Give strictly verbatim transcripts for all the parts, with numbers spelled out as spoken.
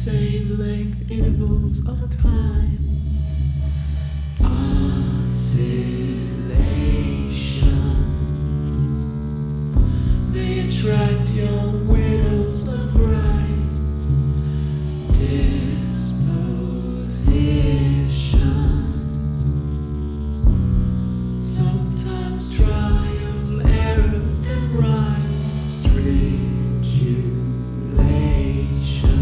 same length intervals of time. Oscillations may attract young widows of right disposition. Sometimes trial, error, and rhyme, stridulation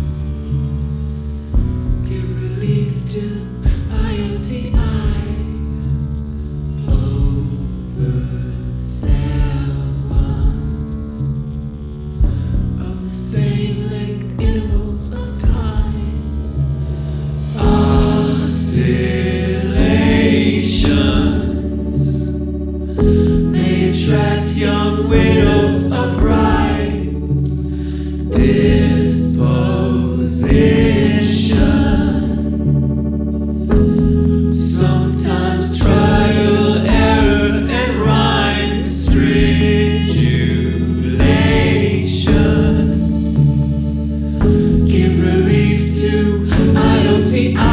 give relief to I O T I. Same length intervals of time. Oscillations may attract young widows of right disposition. Sometimes trial, error, and rhyme stridulation give relief to I O T I.